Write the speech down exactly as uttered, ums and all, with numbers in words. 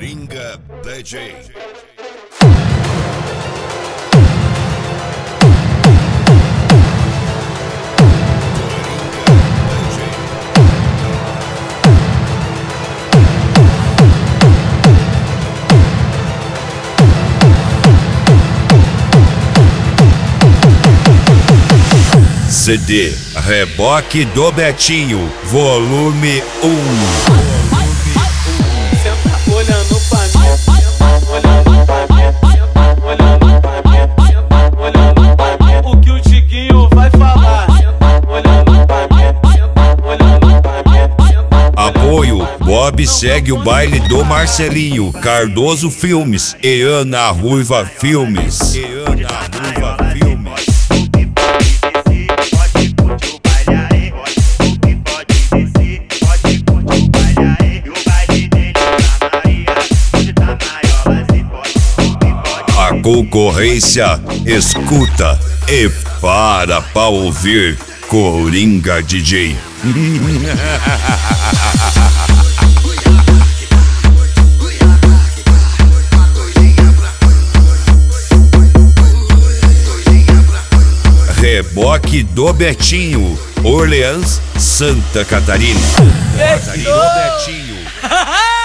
Coringa D J. C D Reboque do Betinho, volume um. Senta olhando pra mim, senta olhando pra mim, senta olhando pra mim, senta olhando pra mim. O que o Tiquinho vai falar? Senta olhando pra mim, senta olhando pra mim, senta. Apoio Bob segue o baile do Marcelinho, Cardoso Filmes e Ana Ruiva Filmes. E Ana Ruiva Filmes. A concorrência escuta e para pra ouvir Coringa D J. Reboque do Betinho, Orleans, Santa Catarina. Reboque do Betinho.